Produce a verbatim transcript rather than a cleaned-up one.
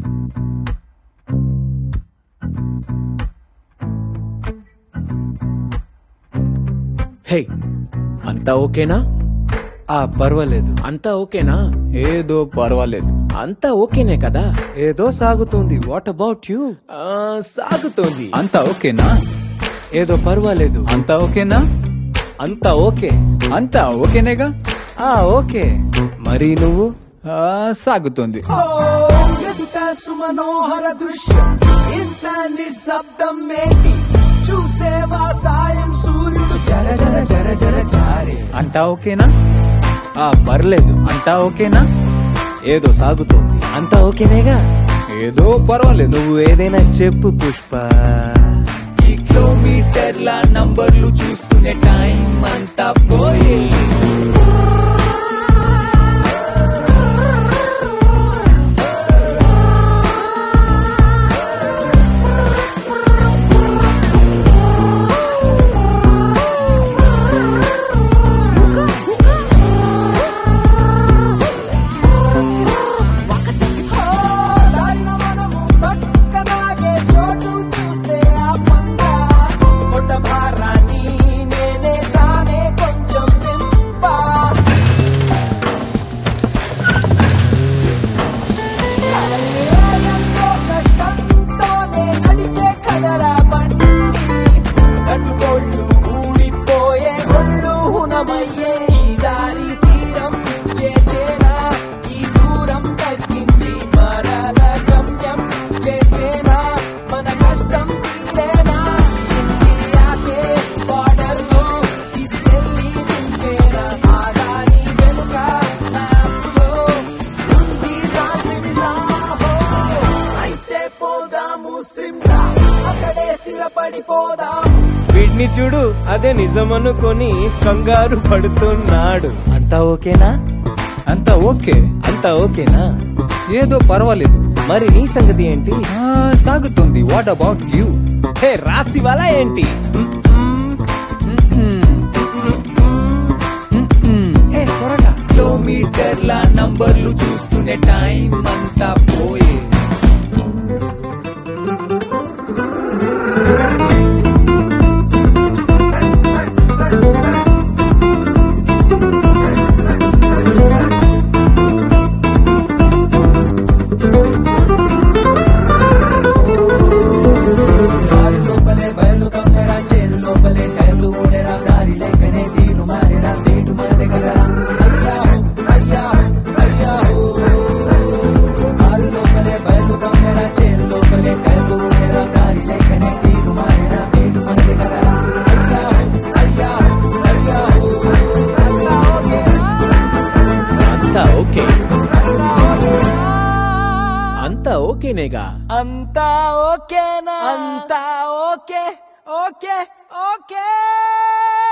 హే, అంతా ఓకేనా? ఆ పర్వాలేదు. అంతా ఓకేనా? ఏదో పర్వాలేదు. అంతా ఓకేనే కదా? ఏదో సాగుతుంది. What about you? ఆ, సాగుతోంది. అంతా ఓకేనా? ఏదో పర్వాలేదు. అంతా ఓకేనా? అంతా ఓకే. అంతా ఓకేనేగా? ఆ ఓకే. మరి నువ్వు? ఆ, సాగుతుంది. సుమనోహర దృశ్యం ఇంత నిశ్శబ్దం ఏంటి? చూసేవా సాయం సూర్యుడు జర జర జర జర జారే. అంతా ఓకేనా? ఆ పర్లేదు. అంతా ఓకేనా? ఏదో సాగుతోంది. అంతా ఓకేనేగా? ఏదో పర్వాలేదు. నువ్వు ఏదైనా చెప్పు పుష్ప. ఈ కిలోమీటర్ల నంబర్లు చూస్తూనే టైం అంతా పోయే. వీడిని చూడు, అదే నిజమనుకొని కంగారు పడుతున్నాడు. అంతా ఓకేనా? అంతా ఓకే. అంతా ఓకేనా? ఏదో పర్వాలేదు. మరి నీ సంగతి ఏంటి? ఆ, సాగుతుంది. What about you? హే, రాసి వాళ్ళ ఏంటి? ఏ త్వరగా. కిలోమీటర్ల నంబర్లు చూస్తూనే టైం అంతా పోయే. అంతా ఓకేనేగా? అంతా ఓకేనా? అంతా ఓకే ఓకే ఓకే.